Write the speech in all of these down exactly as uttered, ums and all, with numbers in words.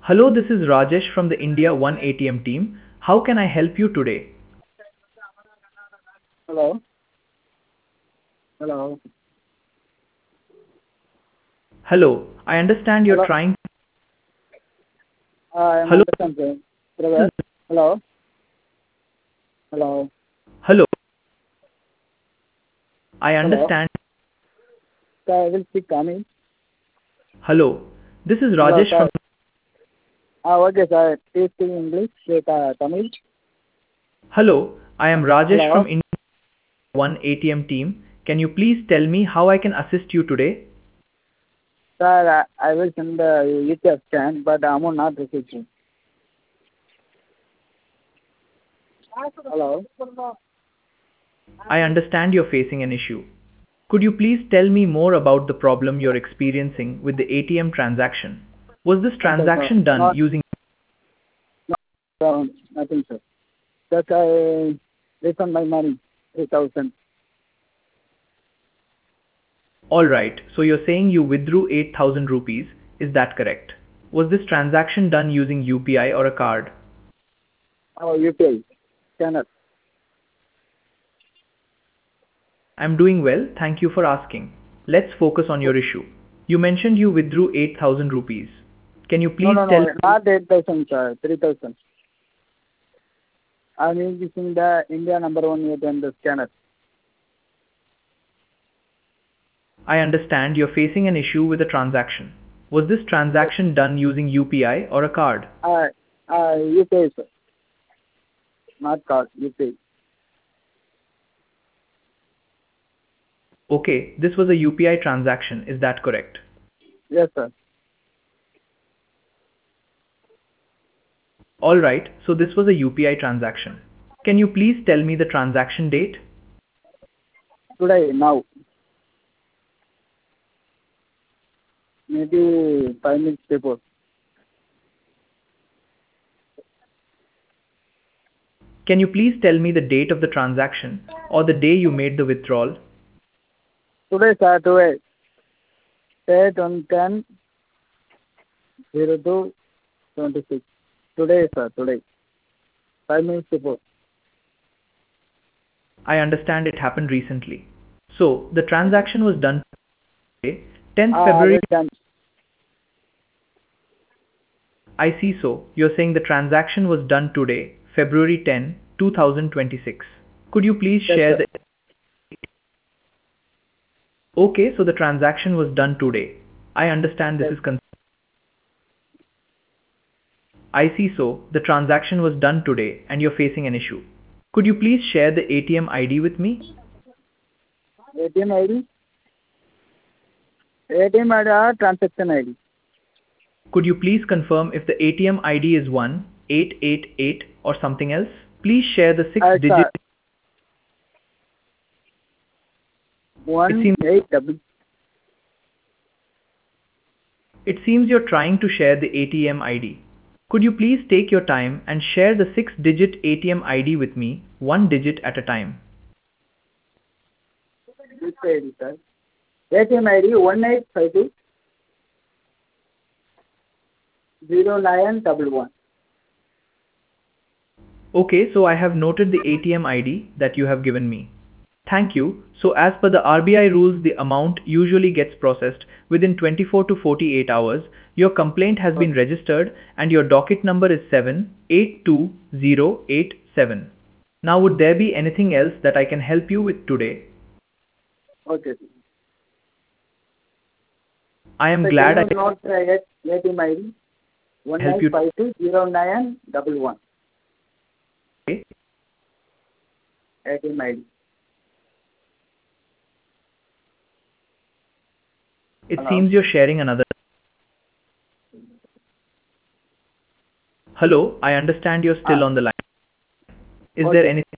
Hello, this is Rajesh from the India One A T M team. How can I help you today? Hello? Hello? Hello, I understand you're Hello? trying. Uh, I am Hello, understand, sir. this is. Brother? Hello? Hello? Hello, I Hello? understand. Sir, I will speak Tamil. Hello, this is Hello, Rajesh from. sir. Ah, okay, sir. Please speak English with uh, Tamil. Hello, I am Rajesh Hello? from India One A T M team. Can you please tell me how I can assist you today? Sir, I, I will send the U T F scan, but the amount not received. Hello? I understand you're facing an issue. Could you please tell me more about the problem you're experiencing with the A T M transaction? Was this Okay, sir. transaction done Not, using? no, nothing, sir. Just I refund my money, three thousand. Alright, so you're saying you withdrew eight thousand rupees, is that correct? Was this transaction done using U P I or a card? Oh, U P I. Scanner. I'm doing well, thank you for asking. Let's focus on your issue. You mentioned you withdrew eight thousand rupees. Can you No, please no, tell? no. Not eight thousand, sir. three thousand. I'm using the India number one A T M, the scanner. I understand you're facing an issue with a transaction. Was this Yes. transaction done using U P I or a card? Uh, uh, U P I, sir. Not card, U P I. Okay, this was a U P I transaction, is that correct? Yes, sir. Alright, so this was a U P I transaction. Can you please tell me the transaction date? Today, now. Maybe five minutes before. Can you please tell me the date of the transaction or the day you made the withdrawal? Today, sir, today. Date on ten zero two twenty six. Today, sir, today. Five minutes before. I understand it happened recently. So, the transaction was done today, tenth Ah, February. already done. I see, so you're saying the transaction was done today, February tenth, twenty twenty-six. Could you please Yes, share sir. the. Okay, so the transaction was done today. I understand this Yes. is con- I see, so the transaction was done today and you're facing an issue. Could you please share the A T M I D with me? A T M I D? A T M I D or transaction I D? Could you please confirm if the A T M I D is one eight eight eight or something else? Please share the six Uh, digit. sir, It one seems eight double. it seems you're trying to share the A T M I D. Could you please take your time and share the six digit A T M I D with me, one digit at a time? Which I D, sir? A T M I D one eight five two zero nine double one. Okay, so I have noted the A T M I D that you have given me. Thank you. So as per the R B I rules, the amount usually gets processed within twenty-four to forty-eight hours. Your complaint has been registered and your docket number is seven eight two zero eight seven. Now would there be anything else that I can help you with today? Okay. I am So can glad I you can note the A T M I D? One help eight you five two zero nine double one. today. A T M I D. It Hello? seems you're sharing another. Hello, I understand you're still Ah, on the line. Is there okay. anything?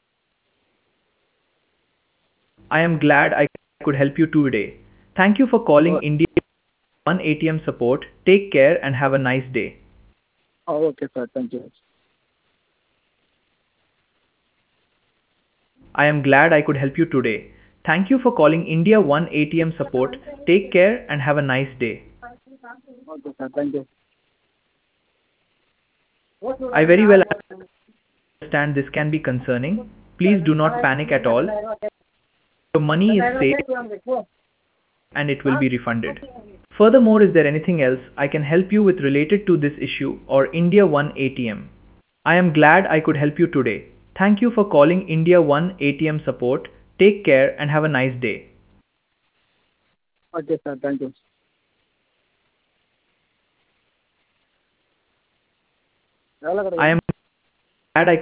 I am glad I could help you today. Thank you for calling Oh, India One A T M support. Take care and have a nice day. oh, okay, sir. Thank you. I am glad I could help you today. Thank you for calling India One A T M support. Take care and have a nice day. Okay, sir. Thank you. I very well understand this can be concerning. Please do not panic at all. Your money is safe and it will be refunded. Furthermore, is there anything else I can help you with related to this issue or India One A T M? I am glad I could help you today. Thank you for calling India One A T M support. Take care and have a nice day. Okay, sir. Thank you. I am glad I